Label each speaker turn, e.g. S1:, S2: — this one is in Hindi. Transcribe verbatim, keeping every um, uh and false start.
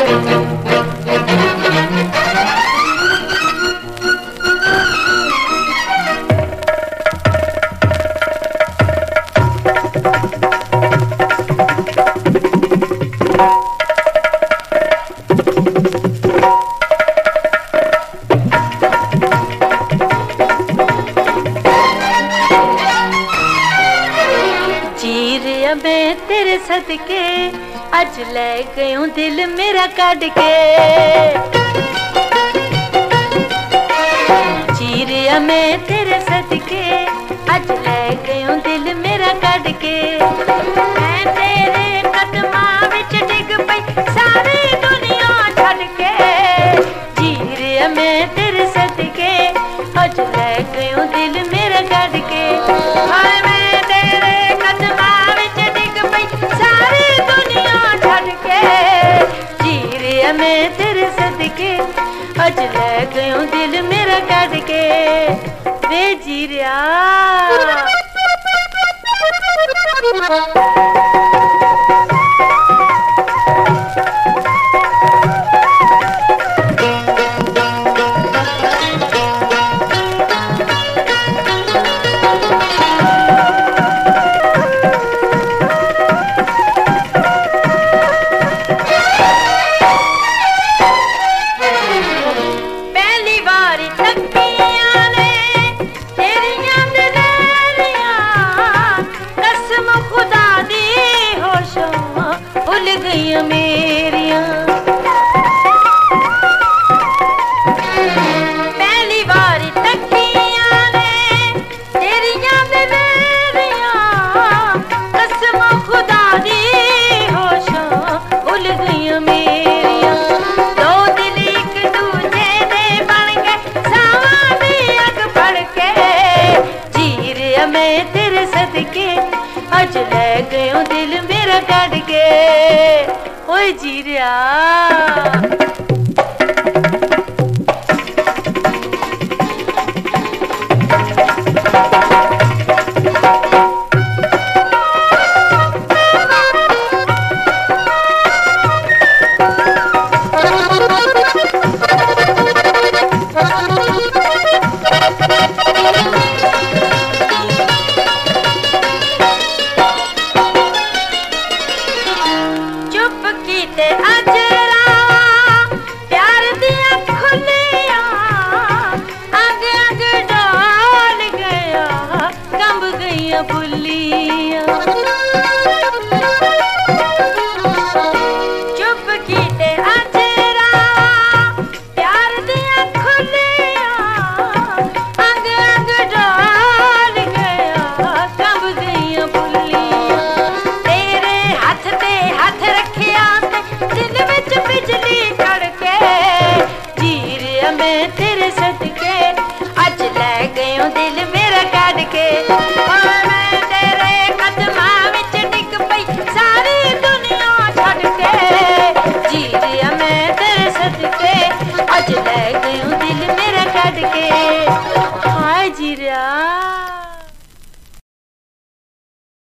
S1: मैं तेरे सदके अज ले गयूं दिल मेरा कट के। चीरिया मैं तेरे सदके अज ले गयूं दिल मेरा कट के। मैं तेरे कदमां विच डिग पई सारी दुनिया छड़ के। चीरिया मैं तेरे सदके अज ले गयूं दिल मेरा कट के। हाय मैं तेरे कदमां मैं तेरे सदके अज ले गयूं दिल मेरा कट के। वे जीरिया गईया मेरिया। पहली बारी तकिया ने तेरिया दिलेरिया कसम खुदा दी होशा भुल गईया मेरिया। दो दिल एक दूजे दे बन गए सावां दी अग फड़ के। जीरिया मैं तेरे सदके अज ले गयूं दिल मेरा कट के। ओए जीरिया बुलिया चुप कीते अजरा प्यार दिया खुलिया अंग अंग डाल गया कब गईया बुलिया। तेरे हाथ ते हाथ रखिया दिल विच बिजली कड़के। जीरिया मैं तेरे सदके